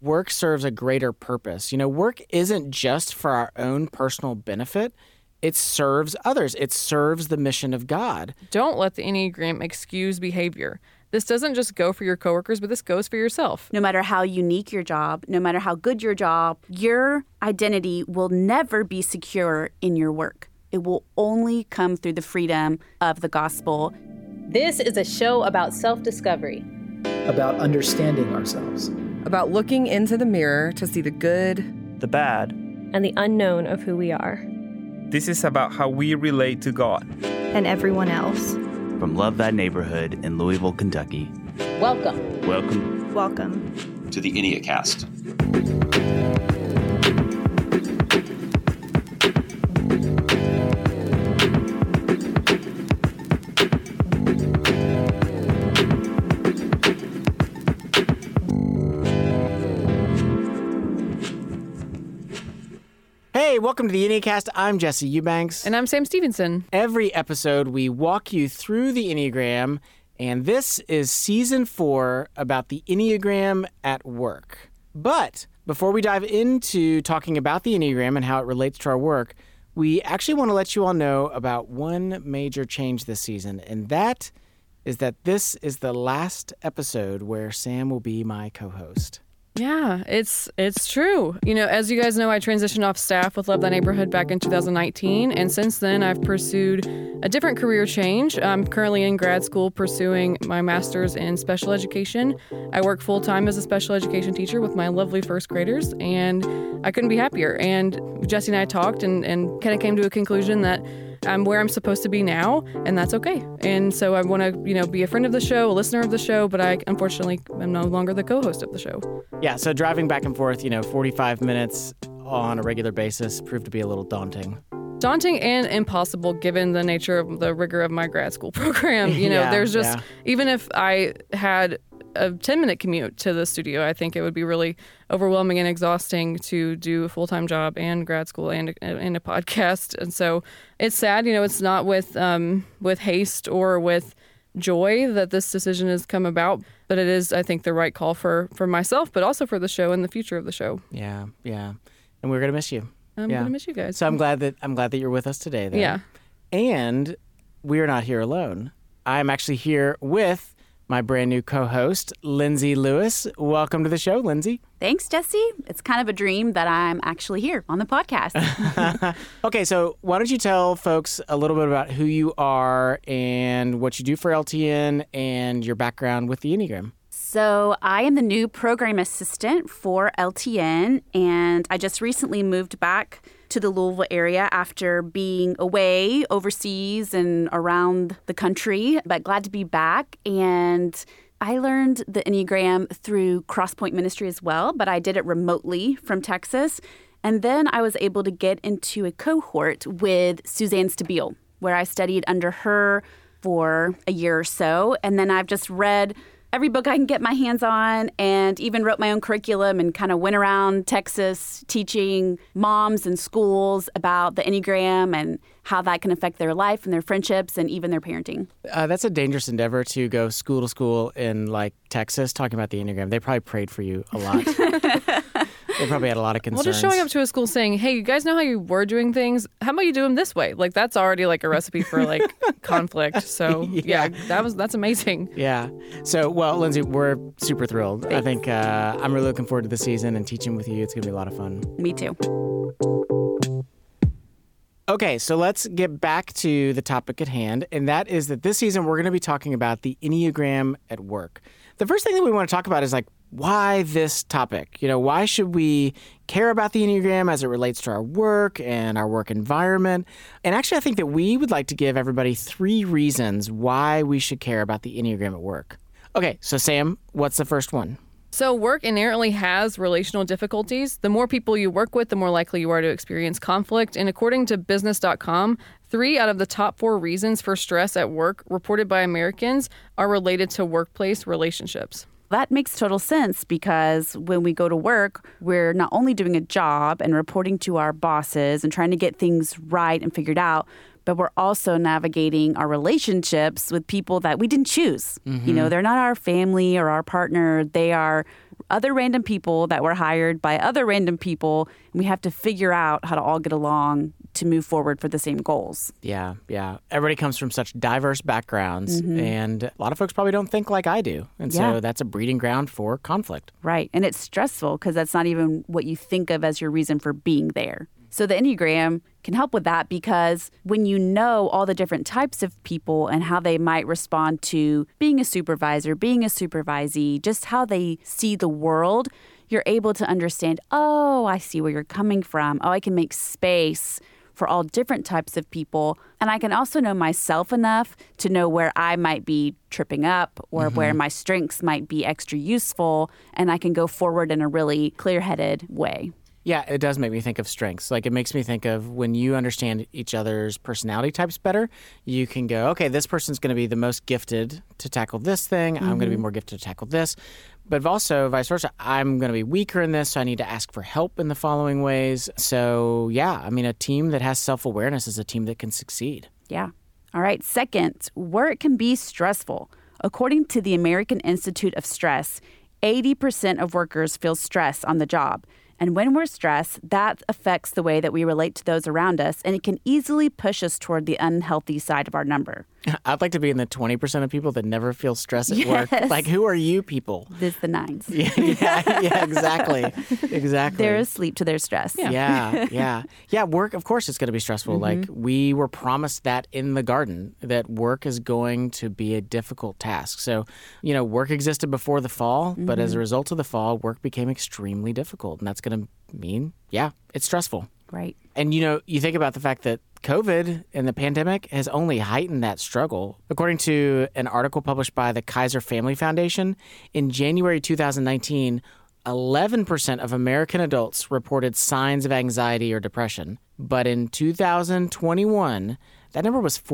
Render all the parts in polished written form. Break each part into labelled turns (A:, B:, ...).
A: work serves a greater purpose. Work isn't just for our own personal benefit. It serves others. It serves the mission of God.
B: Don't let the Enneagram excuse behavior. This doesn't just go for your coworkers, but this goes for yourself.
C: No matter how unique your job, no matter how good your job, your identity will never be secure in your work. It will only come through the freedom of the gospel.
D: This is a show about self-discovery.
E: About understanding ourselves.
F: About looking into the mirror to see the good,
G: the bad,
D: and the unknown of who we are.
G: This is about how we relate to God
H: and everyone else.
I: From Love Thy Neighborhood in Louisville, Kentucky.
D: Welcome
H: to
J: the Enneacast.
A: Hey, welcome to the Enneacast. I'm Jesse Eubanks.
B: And I'm Sam Stevenson.
A: Every episode, we walk you through the Enneagram, and this is Season 4 about the Enneagram at work. But before we dive into talking about the Enneagram and how it relates to our work, we actually want to let you all know about one major change this season, and that is that this is the last episode where Sam will be my co-host.
B: Yeah, it's true. As you guys know, I transitioned off staff with Love Thy Neighborhood back in 2019, and since then I've pursued a different career change. I'm currently in grad school pursuing my master's in special education. I work full-time as a special education teacher with my lovely first graders, and I couldn't be happier. And Jesse and I talked and kind of came to a conclusion that I'm where I'm supposed to be now, and that's okay. And so I want to, be a friend of the show, a listener of the show, but I unfortunately am no longer the co-host of the show.
A: Yeah, so driving back and forth, 45 minutes on a regular basis proved to be a little daunting.
B: Daunting and impossible given the nature of the rigor of my grad school program. There's just, even if I had a 10-minute commute to the studio, I think it would be really overwhelming and exhausting to do a full-time job and grad school and a podcast. And so it's sad, it's not with haste or with joy that this decision has come about, but it is, I think, the right call for myself, but also for the show and the future of the show.
A: Yeah. And we're going to miss you.
B: I'm going to miss you guys.
A: So I'm glad that you're with us today, though.
B: Yeah.
A: And we're not here alone. I'm actually here with my brand new co-host, Lindsay Lewis. Welcome to the show, Lindsay.
C: Thanks, Jesse. It's kind of a dream that I'm actually here on the podcast.
A: Okay, so why don't you tell folks a little bit about who you are and what you do for LTN and your background with the Enneagram.
C: So I am the new program assistant for LTN, and I just recently moved back to the Louisville area after being away overseas and around the country, but glad to be back. And I learned the Enneagram through Crosspoint Ministry as well, but I did it remotely from Texas. And then I was able to get into a cohort with Suzanne Stabile, where I studied under her for a year or so. And then I've just read every book I can get my hands on, and even wrote my own curriculum and kind of went around Texas teaching moms and schools about the Enneagram and how that can affect their life and their friendships and even their parenting.
A: That's a dangerous endeavor to go school to school in Texas talking about the Enneagram. They probably prayed for you a lot. They probably had a lot of concerns.
B: Well, just showing up to a school saying, hey, you guys know how you were doing things? How about you do them this way? That's already a recipe for conflict. So yeah, that's amazing.
A: Yeah. So, well, Lindsay, we're super thrilled.
C: Thanks.
A: I think I'm really looking forward to the season and teaching with you. It's going to be a lot of fun.
C: Me too.
A: Okay, so let's get back to the topic at hand, and that is that this season we're going to be talking about the Enneagram at work. The first thing that we want to talk about is why this topic? Why should we care about the Enneagram as it relates to our work and our work environment? And actually, I think that we would like to give everybody 3 reasons why we should care about the Enneagram at work. Okay, so Sam, what's the first one?
B: So work inherently has relational difficulties. The more people you work with, the more likely you are to experience conflict. And according to business.com, 3 out of the top 4 reasons for stress at work reported by Americans are related to workplace relationships.
C: That makes total sense because when we go to work, we're not only doing a job and reporting to our bosses and trying to get things right and figured out, but we're also navigating our relationships with people that we didn't choose. Mm-hmm. They're not our family or our partner. They are other random people that were hired by other random people. And we have to figure out how to all get along to move forward for the same goals.
A: Yeah. Everybody comes from such diverse backgrounds, and a lot of folks probably don't think like I do. And so that's a breeding ground for conflict.
C: Right. And it's stressful because that's not even what you think of as your reason for being there. So the Enneagram can help with that because when you know all the different types of people and how they might respond to being a supervisor, being a supervisee, just how they see the world, you're able to understand, oh, I see where you're coming from. Oh, I can make space for all different types of people. And I can also know myself enough to know where I might be tripping up or where my strengths might be extra useful. And I can go forward in a really clear-headed way.
A: Yeah, it does make me think of strengths. Like, it makes me think of when you understand each other's personality types better, you can go, okay, this person's going to be the most gifted to tackle this thing. I'm going to be more gifted to tackle this. But also, vice versa, I'm going to be weaker in this, so I need to ask for help in the following ways. So, yeah, I mean, a team that has self-awareness is a team that can succeed.
C: Yeah. All right. Second, work can be stressful. According to the American Institute of Stress, 80% of workers feel stress on the job. And when we're stressed, that affects the way that we relate to those around us, and it can easily push us toward the unhealthy side of our number.
A: I'd like to be in the 20% of people that never feel stress at work. Like, who are you people?
C: This the nines.
A: Yeah, exactly.
C: They're asleep to their stress.
A: Yeah, work, of course, it's going to be stressful. Like, we were promised that in the garden, that work is going to be a difficult task. So, work existed before the fall, but as a result of the fall, work became extremely difficult. And that's going to mean, it's stressful.
C: Right.
A: And, you think about the fact that COVID and the pandemic has only heightened that struggle. According to an article published by the Kaiser Family Foundation, in January 2019, 11% of American adults reported signs of anxiety or depression. But in 2021, that number was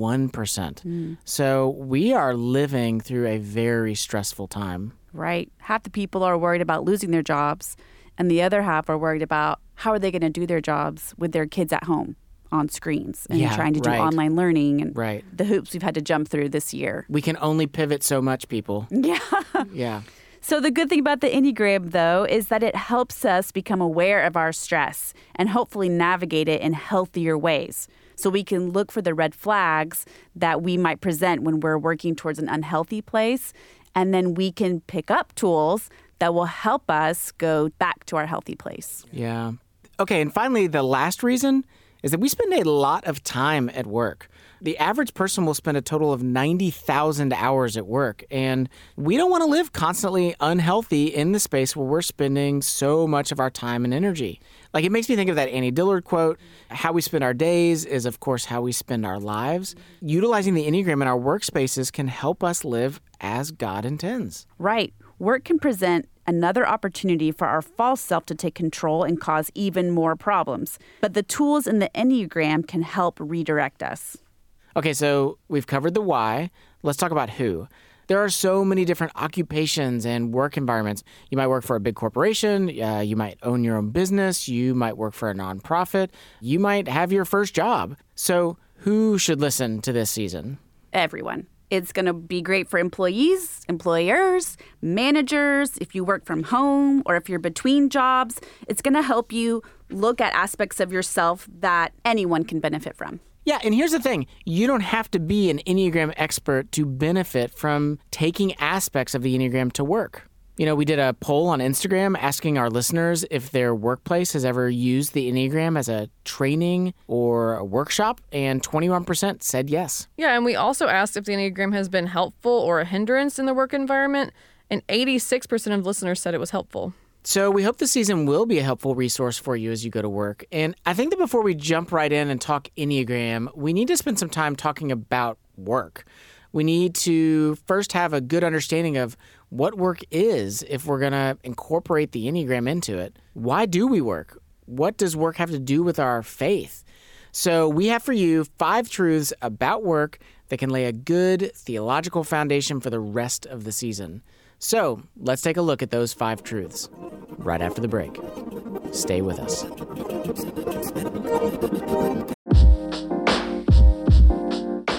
A: 41%. So we are living through a very stressful time.
C: Right. Half the people are worried about losing their jobs, and the other half are worried about how are they going to do their jobs with their kids at home on screens and trying to do online learning and the hoops we've had to jump through this year.
A: We can only pivot so much, people. Yeah.
C: So the good thing about the Enneagram, though, is that it helps us become aware of our stress and hopefully navigate it in healthier ways. So we can look for the red flags that we might present when we're working towards an unhealthy place. And then we can pick up tools that will help us go back to our healthy place.
A: Yeah. Okay, and finally, the last reason is that we spend a lot of time at work. The average person will spend a total of 90,000 hours at work, and we don't want to live constantly unhealthy in the space where we're spending so much of our time and energy. Like, it makes me think of that Annie Dillard quote, how we spend our days is, of course, how we spend our lives. Utilizing the Enneagram in our workspaces can help us live as God intends.
C: Right. Work can present another opportunity for our false self to take control and cause even more problems. But the tools in the Enneagram can help redirect us.
A: Okay, so we've covered the why. Let's talk about who. There are so many different occupations and work environments. You might work for a big corporation. You might own your own business. You might work for a nonprofit. You might have your first job. So who should listen to this season?
C: Everyone. It's going to be great for employees, employers, managers, if you work from home or if you're between jobs. It's going to help you look at aspects of yourself that anyone can benefit from.
A: Yeah, and here's the thing. You don't have to be an Enneagram expert to benefit from taking aspects of the Enneagram to work. We did a poll on Instagram asking our listeners if their workplace has ever used the Enneagram as a training or a workshop, and 21% said yes.
B: Yeah, and we also asked if the Enneagram has been helpful or a hindrance in the work environment, and 86% of listeners said it was helpful.
A: So we hope this season will be a helpful resource for you as you go to work. And I think that before we jump right in and talk Enneagram, we need to spend some time talking about work. We need to first have a good understanding of what work is if we're going to incorporate the Enneagram into it. Why do we work? What does work have to do with our faith? So we have for you 5 truths about work that can lay a good theological foundation for the rest of the season. So let's take a look at those 5 truths right after the break. Stay with us.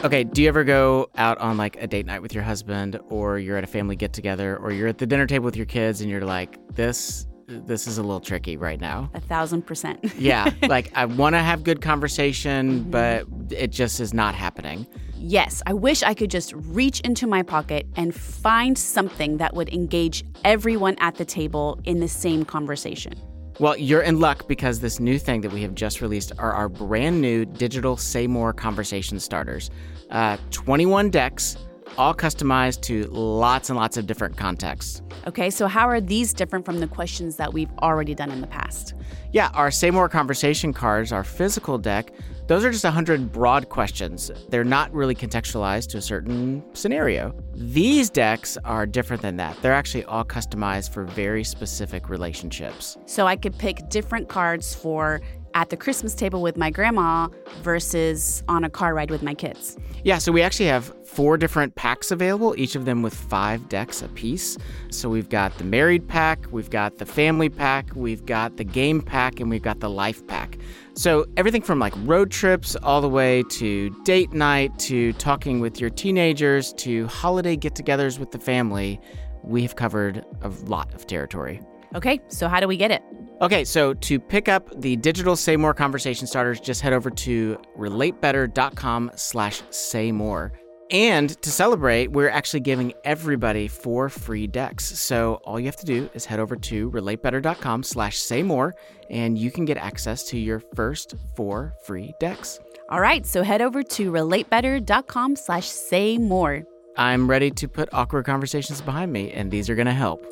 A: Okay, do you ever go out on like a date night with your husband, or you're at a family get-together, or you're at the dinner table with your kids and you're like, this is a little tricky right now?
C: 1,000%.
A: Yeah, like I want to have good conversation, but it just is not happening.
C: Yes, I wish I could just reach into my pocket and find something that would engage everyone at the table in the same conversation.
A: Well, you're in luck because this new thing that we have just released are our brand new digital Say More conversation starters. 21 decks, all customized to lots and lots of different contexts.
C: Okay, so how are these different from the questions that we've already done in the past?
A: Yeah, our Say More conversation cards, our physical deck, those are just 100 broad questions. They're not really contextualized to a certain scenario. These decks are different than that. They're actually all customized for very specific relationships.
C: So I could pick different cards for at the Christmas table with my grandma versus on a car ride with my kids.
A: Yeah, so we actually have 4 different packs available, each of them with 5 decks apiece. So we've got the married pack, we've got the family pack, we've got the game pack, and we've got the life pack. So everything from like road trips all the way to date night to talking with your teenagers to holiday get-togethers with the family, we have covered a lot of territory.
C: Okay, so how do we get it?
A: Okay, so to pick up the digital Say More conversation starters, just head over to relatebetter.com/saymore. And to celebrate, we're actually giving everybody 4 free decks. So all you have to do is head over to relatebetter.com/saymore, and you can get access to your first 4 free decks.
C: All right, so head over to relatebetter.com/saymore.
A: I'm ready to put awkward conversations behind me, and these are going to help.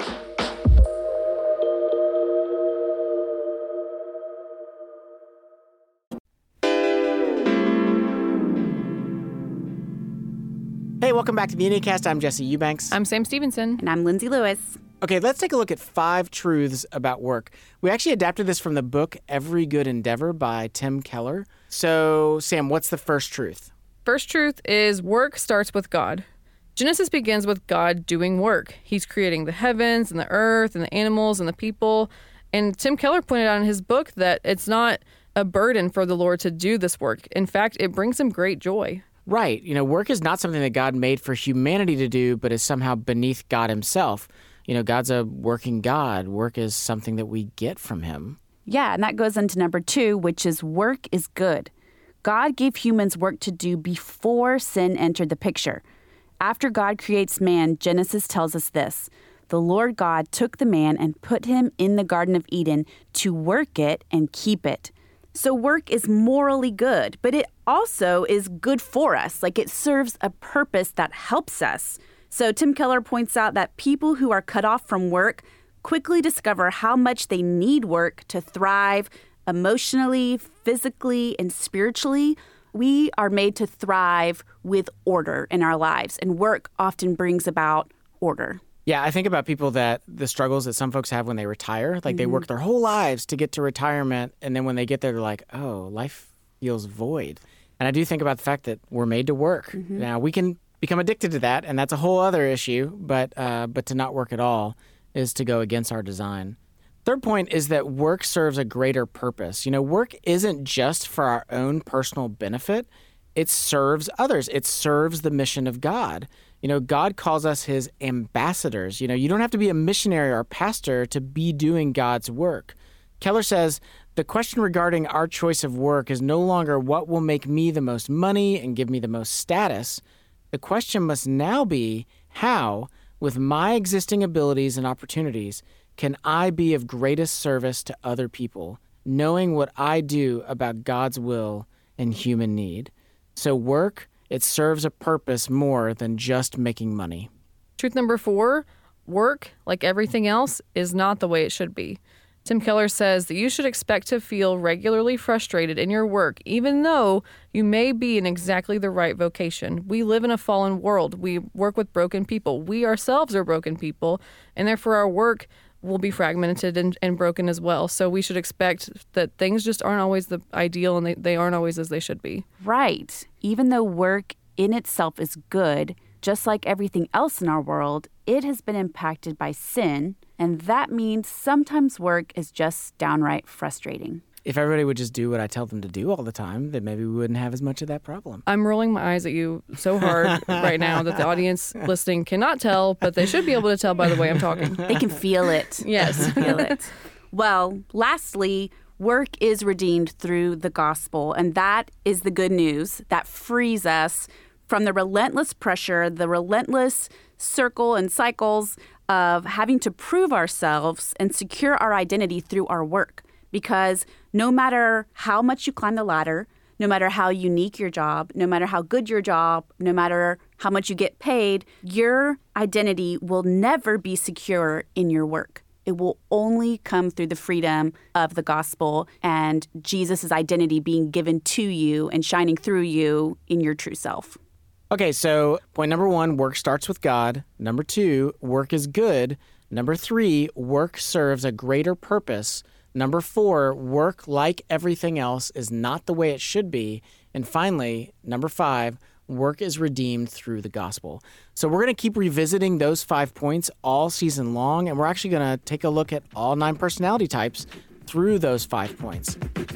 A: Hey, welcome back to the IndyCast. I'm Jesse Eubanks.
B: I'm Sam Stevenson.
C: And I'm Lindsay Lewis.
A: Okay, let's take a look at 5 truths about work. We actually adapted this from the book Every Good Endeavor by Tim Keller. So, Sam, what's the first truth?
B: First truth is work starts with God. Genesis begins with God doing work. He's creating the heavens and the earth and the animals and the people. And Tim Keller pointed out in his book that it's not a burden for the Lord to do this work. In fact, it brings him great joy.
A: Right. You know, work is not something that God made for humanity to do, but is somehow beneath God himself. You know, God's a working God. Work is something that we get from him.
C: Yeah, and that goes into number 2, which is work is good. God gave humans work to do before sin entered the picture. After God creates man, Genesis tells us this: the Lord God took the man and put him in the Garden of Eden to work it and keep it. So work is morally good, but it also is good for us. Like, it serves a purpose that helps us. So Tim Keller points out that people who are cut off from work quickly discover how much they need work to thrive emotionally, physically, and spiritually. We are made to thrive with order in our lives, and work often brings about order.
A: Yeah, I think about people that the struggles that some folks have when they retire. Like they work their whole lives to get to retirement, and then when they get there, they're like, oh, life feels void. And I do think about the fact that we're made to work. Now, we can become addicted to that, and that's a whole other issue, but to not work at all is to go against our design. Third point is that work serves a greater purpose. You know, work isn't just for our own personal benefit. It serves others. It serves the mission of God. You know, God calls us his ambassadors. You know, you don't have to be a missionary or a pastor to be doing God's work. Keller says, the question regarding our choice of work is no longer what will make me the most money and give me the most status. The question must now be, how, with my existing abilities and opportunities, can I be of greatest service to other people, knowing what I do about God's will and human need? So work, it serves a purpose more than just making money.
B: Truth number 4, work, like everything else, is not the way it should be. Tim Keller says that you should expect to feel regularly frustrated in your work, even though you may be in exactly the right vocation. We live in a fallen world. We work with broken people. We ourselves are broken people, and therefore our work will be fragmented and broken as well. So we should expect that things just aren't always the ideal, and they aren't always as they should be.
C: Right. Even though work in itself is good, just like everything else in our world, it has been impacted by sin, and that means sometimes work is just downright frustrating.
A: If everybody would just do what I tell them to do all the time, then maybe we wouldn't have as much of that problem.
B: I'm rolling my eyes at you so hard right now that the audience listening cannot tell, but they should be able to tell by the way I'm talking.
C: They can feel it.
B: Yes.
C: Feel it. Well, lastly, work is redeemed through the gospel, and that is the good news that frees us from the relentless pressure, the relentless circle and cycles of having to prove ourselves and secure our identity through our work. Because no matter how much you climb the ladder, no matter how unique your job, no matter how good your job, no matter how much you get paid, your identity will never be secure in your work. It will only come through the freedom of the gospel and Jesus' identity being given to you and shining through you in your true self.
A: Okay, so point number 1, work starts with God. Number 2, work is good. Number 3, work serves a greater purpose. Number 4, work, like everything else, is not the way it should be. And finally, number 5, work is redeemed through the gospel. So we're going to keep revisiting those 5 points all season long, and we're actually going to take a look at all 9 personality types through those 5 points.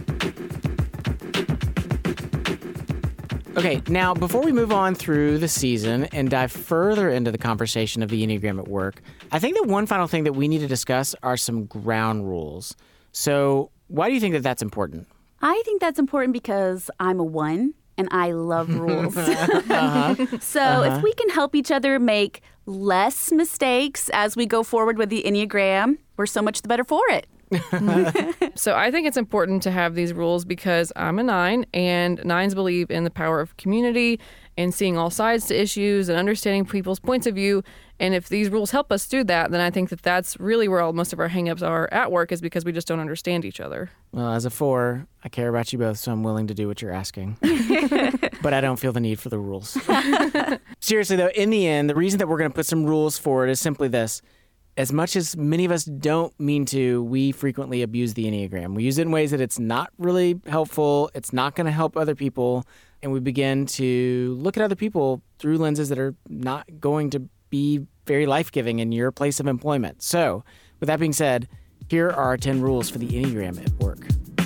A: Okay, now before we move on through the season and dive further into the conversation of the Enneagram at work, I think that one final thing that we need to discuss are some ground rules. So why do you think that that's important?
C: I think that's important because I'm a 1 and I love rules. So if we can help each other make less mistakes as we go forward with the Enneagram, we're so much the better for it.
B: So I think it's important to have these rules because I'm a 9, and 9s believe in the power of community and seeing all sides to issues and understanding people's points of view. And if these rules help us do that, then I think that that's really where most of our hangups are at work, is because we just don't understand each other.
A: Well, as a 4, I care about you both, so I'm willing to do what you're asking. But I don't feel the need for the rules. Seriously, though, in the end, the reason that we're going to put some rules forward is simply this. As much as many of us don't mean to, we frequently abuse the Enneagram. We use it in ways that it's not really helpful, it's not going to help other people, and we begin to look at other people through lenses that are not going to be very life-giving in your place of employment. So, with that being said, here are our 10 rules for the Enneagram at work.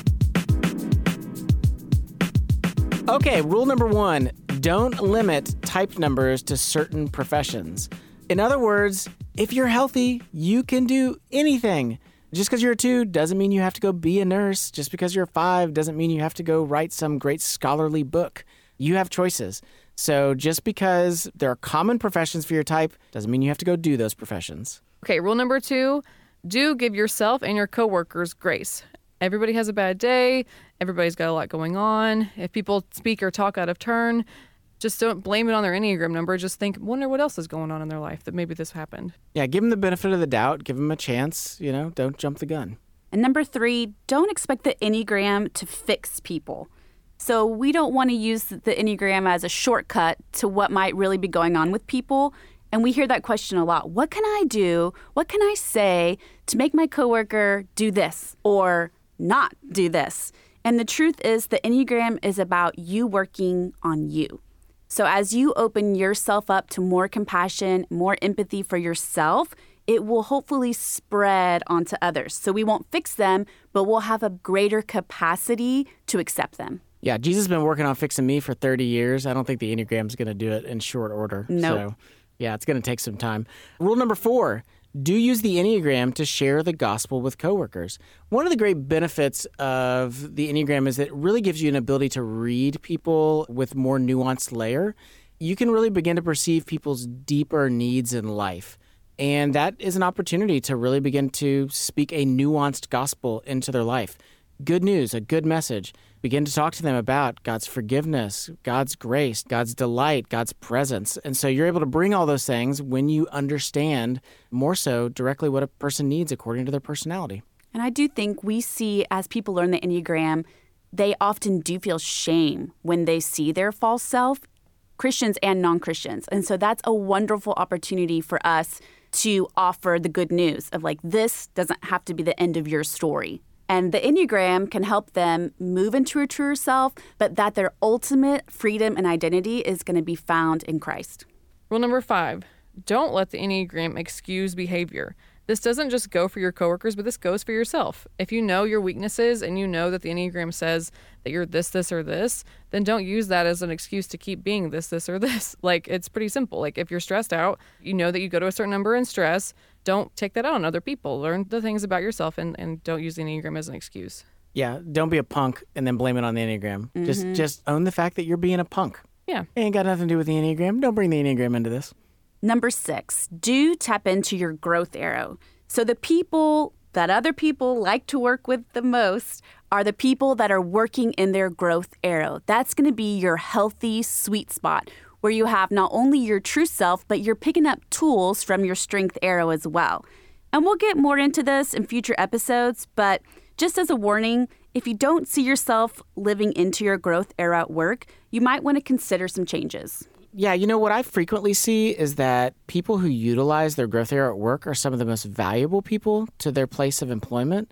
A: Okay, rule number 1, don't limit type numbers to certain professions. In other words, if you're healthy, you can do anything. Just because you're a 2 doesn't mean you have to go be a nurse. Just because you're a 5 doesn't mean you have to go write some great scholarly book. You have choices. So just because there are common professions for your type doesn't mean you have to go do those professions.
B: Okay, rule number 2, do give yourself and your coworkers grace. Everybody has a bad day. Everybody's got a lot going on. If people speak or talk out of turn, just don't blame it on their Enneagram number. Just wonder what else is going on in their life that maybe this happened.
A: Yeah, give them the benefit of the doubt. Give them a chance. Don't jump the gun.
C: And number 3, don't expect the Enneagram to fix people. So we don't want to use the Enneagram as a shortcut to what might really be going on with people. And we hear that question a lot. What can I do? What can I say to make my coworker do this or not do this? And the truth is the Enneagram is about you working on you. So as you open yourself up to more compassion, more empathy for yourself, it will hopefully spread onto others. So we won't fix them, but we'll have a greater capacity to accept them.
A: Yeah, Jesus has been working on fixing me for 30 years. I don't think the Enneagram's going to do it in short order.
C: Nope.
A: So, yeah, it's going to take some time. Rule number 4, do use the Enneagram to share the gospel with coworkers. One of the great benefits of the Enneagram is that it really gives you an ability to read people with more nuanced layer. You can really begin to perceive people's deeper needs in life. And that is an opportunity to really begin to speak a nuanced gospel into their life. Good news, a good message. Begin to talk to them about God's forgiveness, God's grace, God's delight, God's presence. And so you're able to bring all those things when you understand more so directly what a person needs according to their personality.
C: And I do think we see as people learn the Enneagram, they often do feel shame when they see their false self, Christians and non-Christians. And so that's a wonderful opportunity for us to offer the good news of this doesn't have to be the end of your story. And the Enneagram can help them move into a truer self, but that their ultimate freedom and identity is going to be found in Christ.
B: Rule number 5, don't let the Enneagram excuse behavior. This doesn't just go for your coworkers, but this goes for yourself. If you know your weaknesses and you know that the Enneagram says that you're this, or this, then don't use that as an excuse to keep being this, or this. Like, it's pretty simple. Like, if you're stressed out, you know that you go to a certain number in stress, don't take that out on other people. Learn the things about yourself and don't use the Enneagram as an excuse.
A: Yeah, don't be a punk and then blame it on the Enneagram. Just own the fact that you're being a punk.
B: Yeah.
A: It ain't got nothing to do with the Enneagram. Don't bring the Enneagram into this.
C: Number 6, do tap into your growth arrow. So the people that other people like to work with the most are the people that are working in their growth arrow. That's going to be your healthy sweet spot where you have not only your true self, but you're picking up tools from your strength arrow as well. And we'll get more into this in future episodes, but just as a warning, if you don't see yourself living into your growth arrow at work, you might want to consider some changes.
A: Yeah, you know, what I frequently see is that people who utilize their growth arrow at work are some of the most valuable people to their place of employment.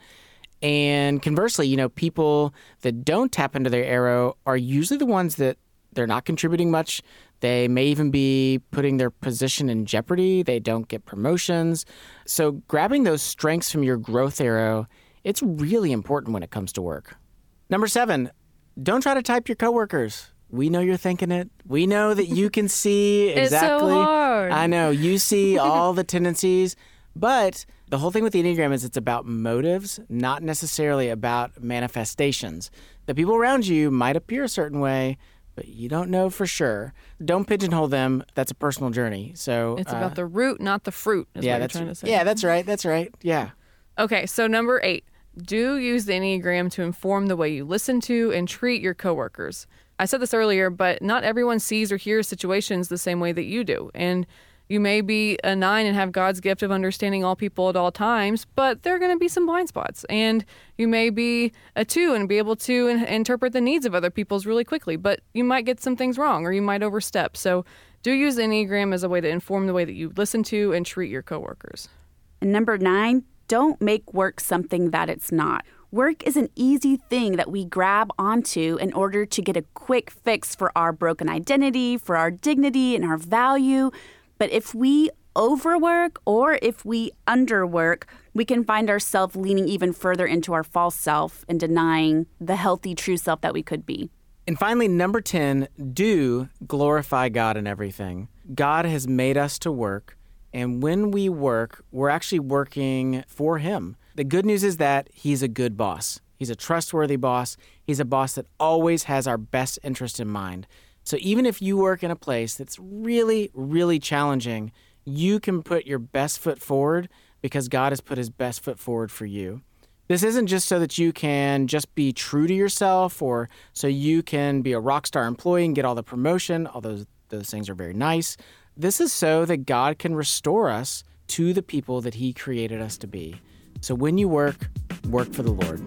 A: And conversely, you know, people that don't tap into their arrow are usually the ones that they're not contributing much. They may even be putting their position in jeopardy. They don't get promotions. So grabbing those strengths from your growth arrow, it's really important when it comes to work. Number 7, don't try to type your coworkers. We know you're thinking it. We know that you can see exactly.
B: It's so hard.
A: I know. You see all the tendencies. But the whole thing with the Enneagram is it's about motives, not necessarily about manifestations. The people around you might appear a certain way, but you don't know for sure. Don't pigeonhole them. That's a personal journey. So
B: it's about the root, not the fruit, is what you're trying to say.
A: Yeah, that's right. That's right. Yeah.
B: Okay, so number 8, do use the Enneagram to inform the way you listen to and treat your coworkers. I said this earlier, but not everyone sees or hears situations the same way that you do. And you may be a 9 and have God's gift of understanding all people at all times, but there are going to be some blind spots. And you may be a 2 and be able to interpret the needs of other people's really quickly, but you might get some things wrong or you might overstep. So do use the Enneagram as a way to inform the way that you listen to and treat your coworkers.
C: And number 9, don't make work something that it's not. Work is an easy thing that we grab onto in order to get a quick fix for our broken identity, for our dignity and our value. But if we overwork or if we underwork, we can find ourselves leaning even further into our false self and denying the healthy, true self that we could be.
A: And finally, number 10, do glorify God in everything. God has made us to work, and when we work, we're actually working for Him. The good news is that He's a good boss. He's a trustworthy boss. He's a boss that always has our best interest in mind. So even if you work in a place that's really, really challenging, you can put your best foot forward because God has put His best foot forward for you. This isn't just so that you can just be true to yourself or so you can be a rock star employee and get all the promotion, although those things are very nice. This is so that God can restore us to the people that He created us to be. So when you work, work for the Lord.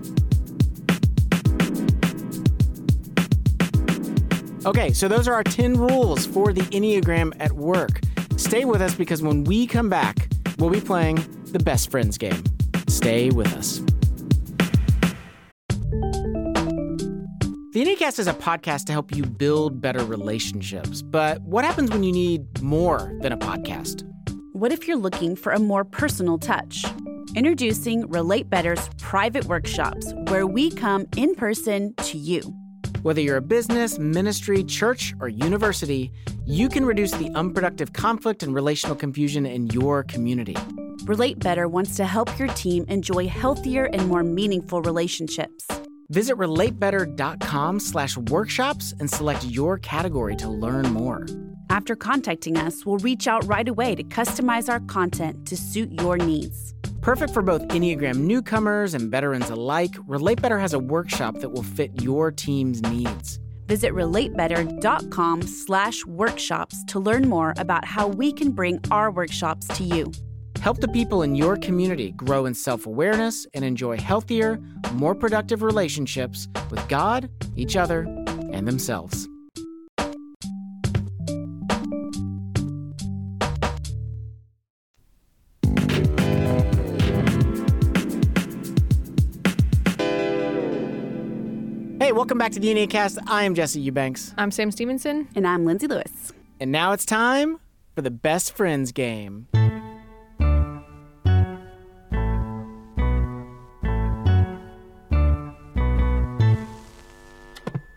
A: Okay, so those are our 10 rules for the Enneagram at work. Stay with us because when we come back, we'll be playing the Best Friends game. Stay with us. The Enneacast is a podcast to help you build better relationships. But what happens when you need more than a podcast?
C: What if you're looking for a more personal touch? Introducing Relate Better's private workshops, where we come in person to you.
A: Whether you're a business, ministry, church, or university, you can reduce the unproductive conflict and relational confusion in your community.
C: Relate Better wants to help your team enjoy healthier and more meaningful relationships.
A: Visit relatebetter.com/workshops and select your category to learn more.
C: After contacting us, we'll reach out right away to customize our content to suit your needs.
A: Perfect for both Enneagram newcomers and veterans alike, Relate Better has a workshop that will fit your team's needs.
C: Visit relatebetter.com/workshops to learn more about how we can bring our workshops to you.
A: Help the people in your community grow in self-awareness and enjoy healthier, more productive relationships with God, each other, and themselves. Hey, welcome back to the Enneacast. I am Jesse Eubanks.
B: I'm Sam Stevenson.
C: And I'm Lindsay Lewis.
A: And now it's time for the Best Friends game.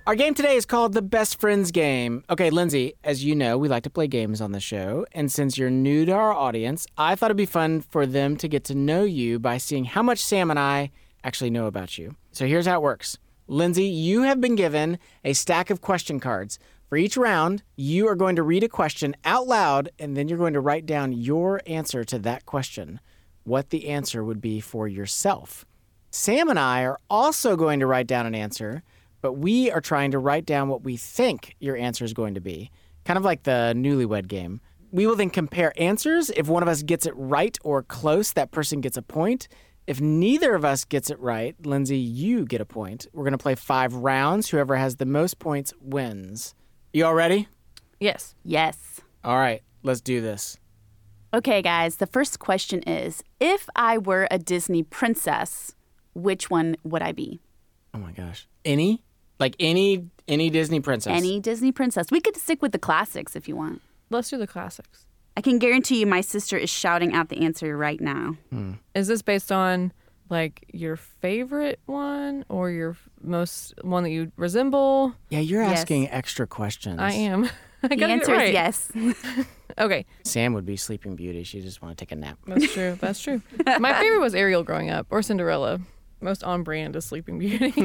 A: Our game today is called the Best Friends Game. Okay, Lindsay, as you know, we like to play games on the show. And since you're new to our audience, I thought it'd be fun for them to get to know you by seeing how much Sam and I actually know about you. So here's how it works. Lindsay, you have been given a stack of question cards. For each round, you are going to read a question out loud, and then you're going to write down your answer to that question, what the answer would be for yourself. Sam and I are also going to write down an answer, but we are trying to write down what we think your answer is going to be, kind of like the newlywed game. We will then compare answers. If one of us gets it right or close, that person gets a point. If neither of us gets it right, Lindsay, you get a point. We're going to play 5 rounds. Whoever has the most points wins. You all ready?
B: Yes.
C: Yes.
A: All right, let's do this.
C: Okay, guys, the first question is, if I were a Disney princess, which one would I be?
A: Oh my gosh. Any? Like any Disney princess?
C: Any Disney princess. We could stick with the classics if you want.
B: Let's do the classics.
C: I can guarantee you my sister is shouting out the answer right now.
B: Is this based on like your favorite one or your most one that you resemble?
A: Yeah, you're
C: Yes.
A: asking extra questions.
B: I am. I
C: The
B: gotta
C: answer
B: get it right.
C: is yes.
B: Okay,
A: Sam would be Sleeping Beauty. She just want to take a nap.
B: that's true. That's true. My favorite was Ariel growing up, or Cinderella. Most on brand is Sleeping Beauty.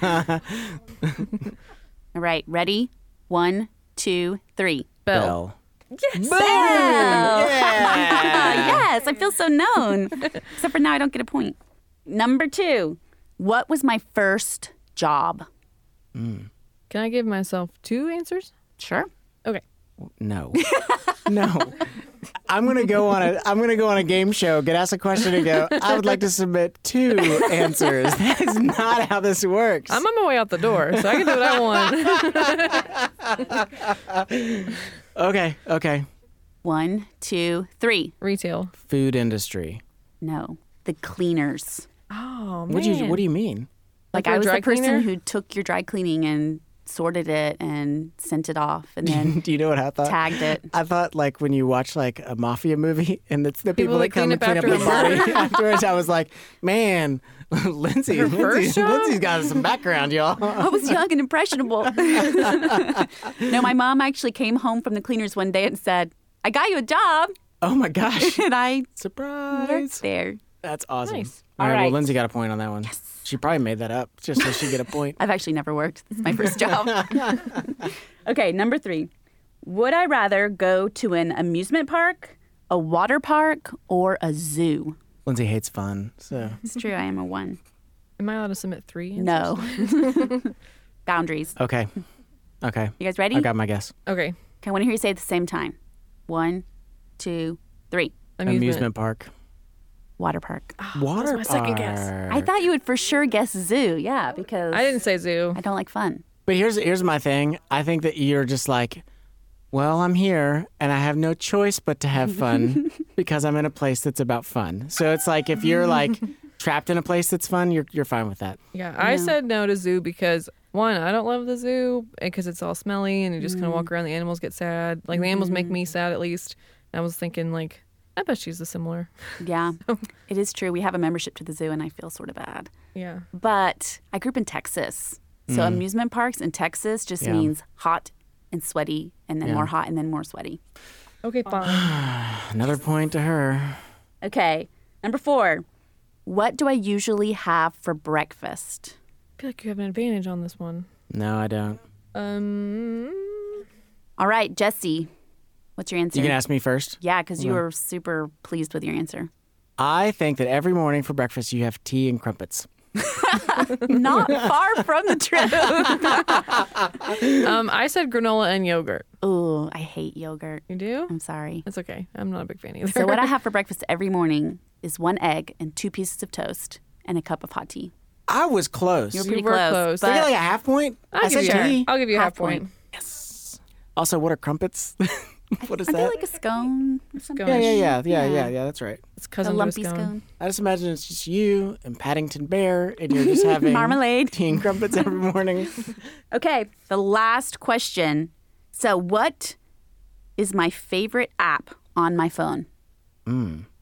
C: All right, ready? 1, 2, 3.
B: Belle.
C: Yes.
A: Boom! Yeah!
C: Yes, I feel so known. Except for now I don't get a point. Number 2. What was my first job?
B: Can I give myself 2 answers?
C: Sure.
B: Okay.
A: No. No. I'm gonna go on a game show, get asked a question and go, I would like to submit 2 answers. That is not how this works.
B: I'm on my way out the door, so I can do what I want.
A: Okay.
C: 1, 2, 3.
B: Retail.
A: Food industry.
C: No. The cleaners.
B: Oh, man.
A: What do you mean?
C: Like
B: you're
C: I
B: a
C: was
B: dry
C: the person
B: cleaner?
C: who took your dry cleaning and sorted it and sent it off and then
A: Do you know what I thought?
C: tagged it.
A: I thought like when you watch like a mafia movie and it's the people that come
B: clean
A: and
B: up
A: clean up
B: after
A: the
B: a
A: body
B: murder.
A: afterwards. I was like, man, Lindsay's got some background, y'all.
C: I was young and impressionable. No, my mom actually came home from the cleaners one day and said, I got you a job.
A: Oh my gosh.
C: And I
A: Surprise.
C: worked there.
A: That's awesome.
B: Nice.
A: All right,
C: All
A: well,
C: right.
A: Lindsay got a point on that one. Yes. She probably made that up just so she get a point.
C: I've actually never worked. This is my first job. Okay, number 3. Would I rather go to an amusement park, a water park, or a zoo?
A: Lindsay hates fun, so.
C: It's true, I am a 1.
B: Am I allowed to submit 3 answers?
C: No. Boundaries.
A: Okay.
C: You guys ready?
A: I got my guess.
B: Okay.
C: Okay, I want to hear you say it at the same time. 1, 2, 3.
A: Amusement park.
C: Water park.
A: Water
B: my second guess.
A: park.
C: I thought you would for sure guess zoo. Yeah, because
B: I didn't say zoo.
C: I don't like fun.
A: But here's my thing. I think that you're just like, well, I'm here and I have no choice but to have fun because I'm in a place that's about fun. So it's like if you're like trapped in a place that's fun, you're fine with that.
B: Yeah, I said no to zoo because, one, I don't love the zoo because it's all smelly and you just kind of walk around. The animals get sad. Like, the animals make me sad, at least. And I was thinking, like, I bet she's the similar.
C: Yeah, it is true. We have a membership to the zoo, and I feel sort of bad.
B: Yeah.
C: But I grew up in Texas, so amusement parks in Texas just
A: Yeah.
C: means hot and sweaty, and then
A: Yeah.
C: more hot, and then more sweaty.
B: Okay, fine.
A: Another point to her.
C: Okay, number 4. What do I usually have for breakfast?
B: I feel like you have an advantage on this one.
A: No, I don't.
C: All right, Jesse, what's your answer?
A: You can ask me first.
C: Yeah, because you were super pleased with your answer.
A: I think that every morning for breakfast you have tea and crumpets.
C: Not far from the truth.
B: I said granola and yogurt.
C: Ooh, I hate yogurt.
B: You do?
C: I'm sorry.
B: That's okay. I'm not a big fan either.
C: So what I have for breakfast every morning is 1 egg and 2 pieces of toast and a cup of hot tea.
A: I was close.
C: You're
B: You
C: pretty
B: were
C: close.
B: close.
A: Did I
C: But
A: get like a half point?
B: I'll give
A: said tea.
B: I'll give you a half
C: Half
B: point.
C: point.
A: Also, what are crumpets? What is
C: aren't
A: that?
C: they like a scone or something?
A: Yeah. That's right.
B: It's
C: A
B: cousin
C: lumpy
B: to a
C: scone.
A: I just imagine it's just you and Paddington Bear, and you're just having
C: Marmalade.
A: tea and crumpets every morning.
C: Okay, the last question. So what is my favorite app on my phone?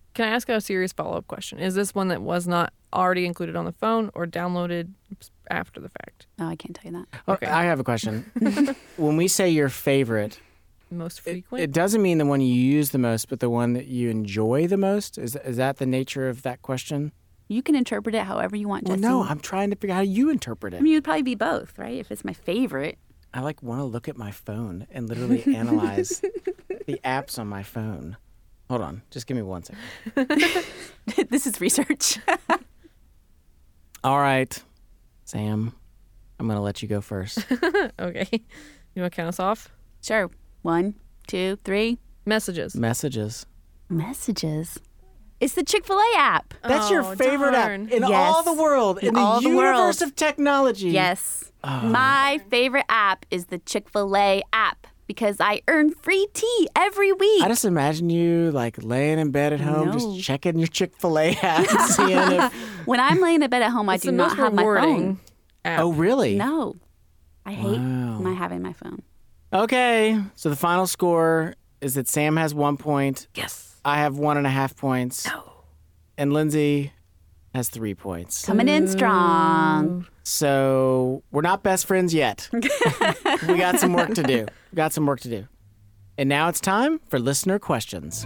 B: Can I ask a serious follow-up question? Is this one that was not already included on the phone or downloaded after the fact?
C: No, I can't tell you that.
A: Okay. I have a question. When we say your favorite,
B: Most frequent?
A: it doesn't mean the one you use the most, but the one that you enjoy the most? Is that the nature of that question?
C: You can interpret it however you want,
A: Well,
C: Jesse.
A: no, I'm trying to figure out how you interpret it.
C: I mean, you'd probably be both, right? If it's my favorite.
A: I want to look at my phone and literally analyze the apps on my phone. Hold on. Just give me 1 second.
C: This is research.
A: All right, Sam, I'm going to let you go first.
B: Okay. You want to count us off?
C: Sure. 1, 2, 3.
B: Messages.
A: Messages.
C: Messages. It's the Chick-fil-A app.
A: That's your favorite
B: darn.
A: app in
C: Yes.
A: all the world, in
C: all
A: the
C: the
A: universe
C: world.
A: of technology.
C: Yes. My favorite app is the Chick-fil-A app because I earn free tea every week.
A: I just imagine you like laying in bed at home,
C: No.
A: just checking your Chick-fil-A app, seeing if.
C: When I'm laying in bed at home, I
B: It's
C: do
B: the
C: not
B: most
C: have my
B: rewarding
C: phone.
B: app.
A: Oh, really?
C: No. I hate
A: Wow.
C: my having my phone.
A: Okay, so the final score is that Sam has 1 point.
C: Yes.
A: I have 1.5 points.
C: No.
A: And Lindsay has 3 points.
C: Coming in strong.
A: So we're not best friends yet. We got some work to do. And now it's time for listener questions.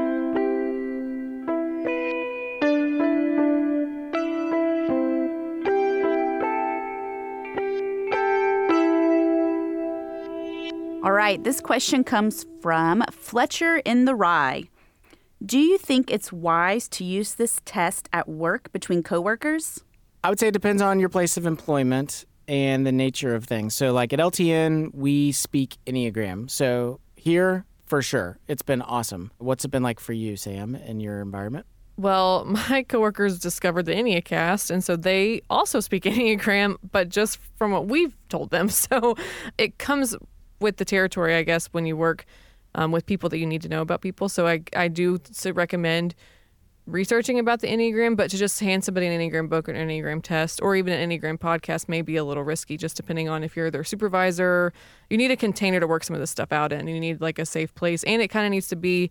C: All right, this question comes from Fletcher in the Rye. Do you think it's wise to use this test at work between coworkers?
A: I would say it depends on your place of employment and the nature of things. So like at LTN, we speak Enneagram. So here, for sure, it's been awesome. What's it been like for you, Sam, in your environment?
B: Well, my coworkers discovered the Enneacast, and so they also speak Enneagram, but just from what we've told them. So it comes with the territory, I guess, when you work with people that you need to know about people. So I do recommend researching about the Enneagram, but to just hand somebody an Enneagram book or an Enneagram test or even an Enneagram podcast may be a little risky, just depending on if you're their supervisor. You need a container to work some of this stuff out in. You need like a safe place, and it kind of needs to be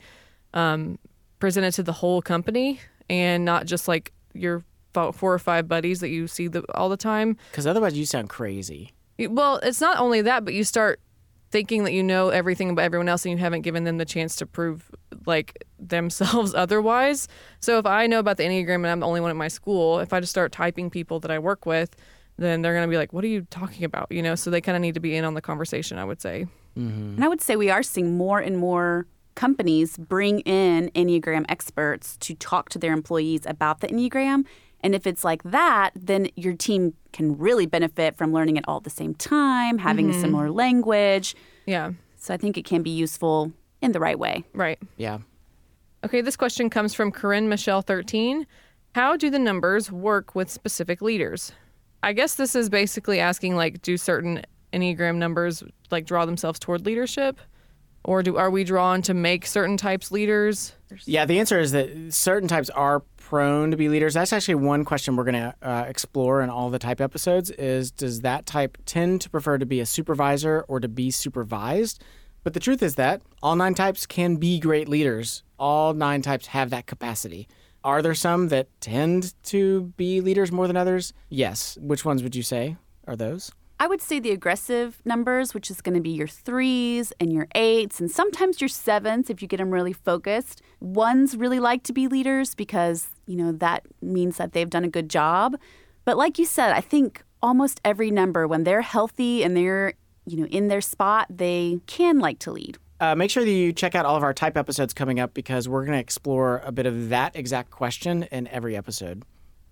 B: presented to the whole company and not just like your 4 or 5 buddies that you see all the time.
A: Because otherwise you sound crazy.
B: Well, it's not only that, but you start thinking that you know everything about everyone else and you haven't given them the chance to prove like themselves otherwise. So if I know about the Enneagram and I'm the only one at my school, if I just start typing people that I work with, then they're going to be like, what are you talking about? You know, so they kind of need to be in on the conversation, I would say.
A: Mm-hmm.
C: And I would say we are seeing more and more companies bring in Enneagram experts to talk to their employees about the Enneagram. And if it's like that, then your team can really benefit from learning it all at the same time, having a similar language.
B: Yeah.
C: So I think it can be useful in the right way.
B: Right.
A: Yeah.
B: Okay, this question comes from Corinne Michelle 13. How do the numbers work with specific leaders? I guess this is basically asking, like, do certain Enneagram numbers like draw themselves toward leadership? Or are we drawn to make certain types leaders?
A: Yeah, the answer is that certain types are prone to be leaders. That's actually one question we're going to explore in all the type episodes is, does that type tend to prefer to be a supervisor or to be supervised? But the truth is that all 9 types can be great leaders. All 9 types have that capacity. Are there some that tend to be leaders more than others? Yes. Which ones would you say are those?
C: I would say the aggressive numbers, which is going to be your 3s and your 8s and sometimes your 7s if you get them really focused. 1s really like to be leaders because, you know, that means that they've done a good job. But like you said, I think almost every number, when they're healthy and they're, you know, in their spot, they can like to lead.
A: Make sure that you check out all of our type episodes coming up because we're going to explore a bit of that exact question in every episode.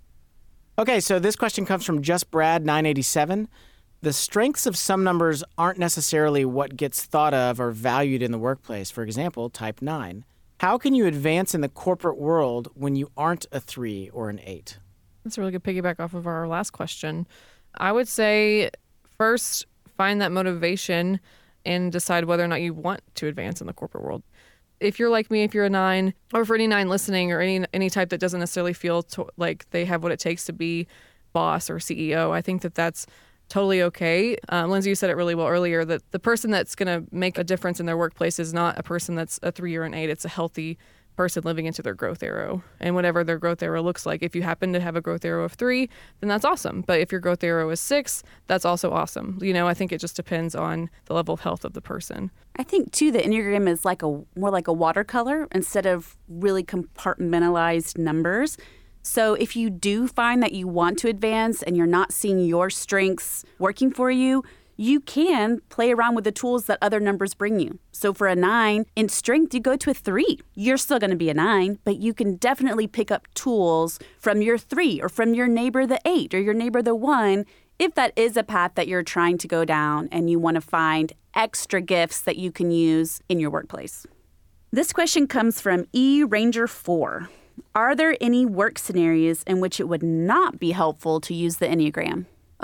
A: Okay, so this question comes from Just Brad 987. The strengths of some numbers aren't necessarily what gets thought of or valued in the workplace. For example, type 9. How can you advance in the corporate world when you aren't a 3 or an 8?
B: That's a really good piggyback off of our last question. I would say first find that motivation and decide whether or not you want to advance in the corporate world. If you're like me, if you're a 9, or for any 9 listening or any type that doesn't necessarily feel like they have what it takes to be boss or CEO, I think that that's totally okay. Lindsay, you said it really well earlier that the person that's going to make a difference in their workplace is not a person that's a 3 or an 8. It's a healthy person living into their growth arrow and whatever their growth arrow looks like. If you happen to have a growth arrow of 3, then that's awesome. But if your growth arrow is 6, that's also awesome. I think it just depends on the level of health of the person.
C: I think, too, the Enneagram is more like a watercolor instead of really compartmentalized numbers. So if you do find that you want to advance and you're not seeing your strengths working for you, you can play around with the tools that other numbers bring you. So for a 9, in strength, you go to a 3. You're still going to be a 9, but you can definitely pick up tools from your 3 or from your neighbor, the 8, or your neighbor, the 1, if that is a path that you're trying to go down and you want to find extra gifts that you can use in your workplace. This question comes from eRanger4. Are there any work scenarios in which it would not be helpful to use the Enneagram?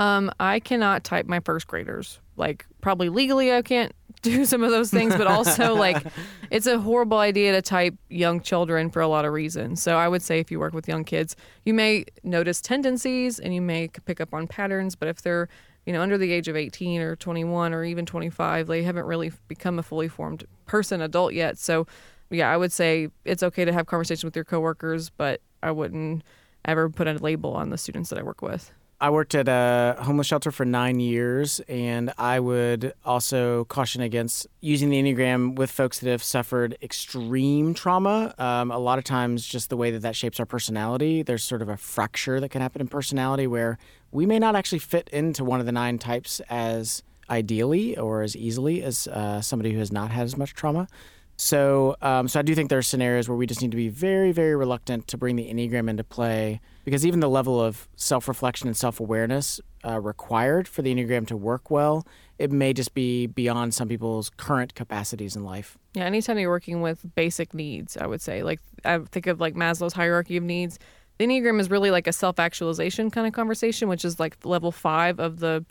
B: I cannot type my first graders. Probably legally I can't do some of those things, but also it's a horrible idea to type young children for a lot of reasons. So I would say if you work with young kids, you may notice tendencies and you may pick up on patterns, but if they're under the age of 18 or 21 or even 25, they haven't really become a fully formed adult yet. So yeah, I would say it's okay to have conversations with your coworkers, but I wouldn't ever put a label on the students that I work with.
A: I worked at a homeless shelter for 9 years, and I would also caution against using the Enneagram with folks that have suffered extreme trauma. A lot of times, just the way that shapes our personality, there's sort of a fracture that can happen in personality where we may not actually fit into one of the 9 types as ideally or as easily as somebody who has not had as much trauma. So I do think there are scenarios where we just need to be very, very reluctant to bring the Enneagram into play, because even the level of self-reflection and self-awareness required for the Enneagram to work well, it may just be beyond some people's current capacities in life.
B: Yeah, anytime you're working with basic needs, I would say, I think of Maslow's hierarchy of needs. The Enneagram is really like a self-actualization kind of conversation, which is level 5 of the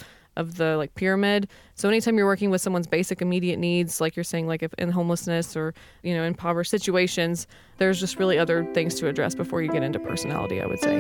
B: pyramid. So anytime you're working with someone's basic immediate needs, like you're saying, if in homelessness or, in impoverished situations, there's just really other things to address before you get into personality, I would say.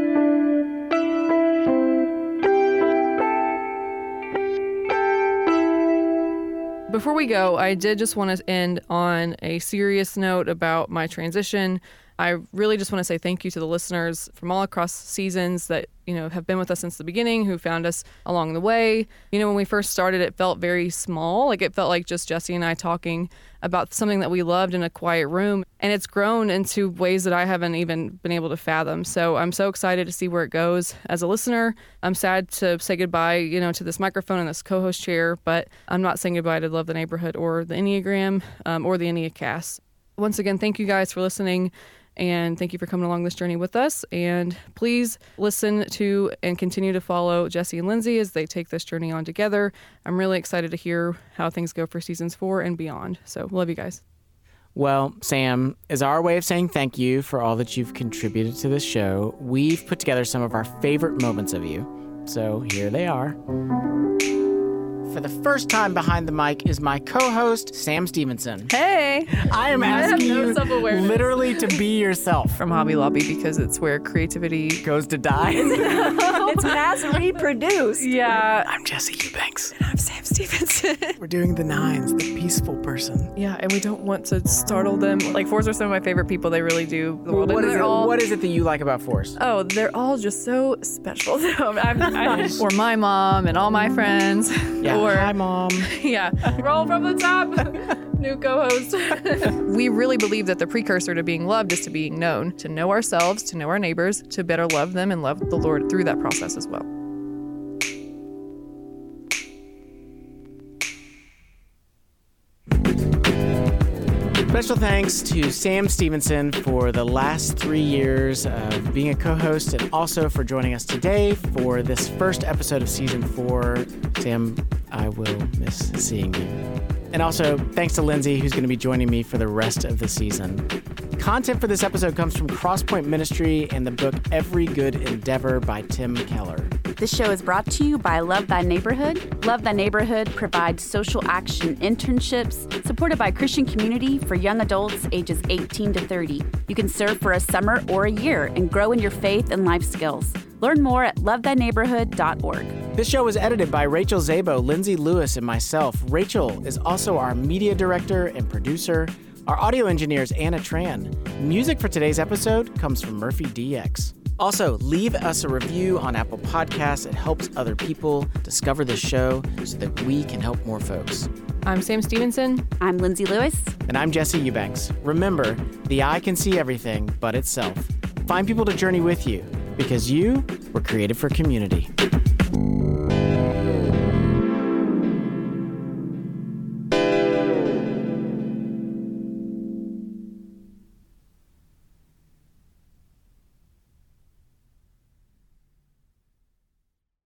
B: Before we go, I did just want to end on a serious note about my transition. I really just want to say thank you to the listeners from all across seasons that, have been with us since the beginning, who found us along the way. When we first started, it felt very small. It felt like just Jesse and I talking about something that we loved in a quiet room. And it's grown into ways that I haven't even been able to fathom. So I'm so excited to see where it goes. As a listener, I'm sad to say goodbye, to this microphone and this co-host chair, but I'm not saying goodbye to Love the Neighborhood or the Enneagram or the Enneacast. Once again, thank you guys for listening. And thank you for coming along this journey with us. And please listen to and continue to follow Jesse and Lindsay as they take this journey on together. I'm really excited to hear how things go for seasons 4 and beyond. So love you guys.
A: Well, Sam, as our way of saying thank you for all that you've contributed to this show, we've put together some of our favorite moments of you. So here they are. For the first time behind the mic is my co-host, Sam Stevenson.
B: Hey!
A: I am asking you literally to be yourself.
B: From Hobby Lobby, because it's where creativity
A: goes to die.
H: It's mass reproduced.
B: Yeah.
A: I'm Jesse Eubanks.
B: And I'm Sam Stevenson.
A: We're doing the 9s, the peaceful person.
B: Yeah, and we don't want to startle them. 4s are some of my favorite people. They really do.
A: What is it that you like about 4s?
B: Oh, they're all just so special. Or my mom and all my friends.
A: Yeah. Hi, Mom.
B: Yeah. Roll from the top. New co-host. We really believe that the precursor to being loved is to being known, to know ourselves, to know our neighbors, to better love them and love the Lord through that process as well.
A: Special thanks to Sam Stevenson for the last 3 years of being a co-host and also for joining us today for this first episode of Season 4. Sam, I will miss seeing you. And also, thanks to Lindsay, who's going to be joining me for the rest of the season. Content for this episode comes from Crosspoint Ministry and the book Every Good Endeavor by Tim Keller.
C: This show is brought to you by Love Thy Neighborhood. Love Thy Neighborhood provides social action internships supported by a Christian community for young adults ages 18 to 30. You can serve for a summer or a year and grow in your faith and life skills. Learn more at lovethyneighborhood.org.
A: This show was edited by Rachel Zabo, Lindsay Lewis, and myself. Rachel is also our media director and producer. Our audio engineer is Anna Tran. Music for today's episode comes from Murphy DX. Also, leave us a review on Apple Podcasts. It helps other people discover the show so that we can help more folks.
B: I'm Sam Stevenson.
C: I'm Lindsay Lewis.
A: And I'm Jesse Eubanks. Remember, the eye can see everything but itself. Find people to journey with you because you were created for community.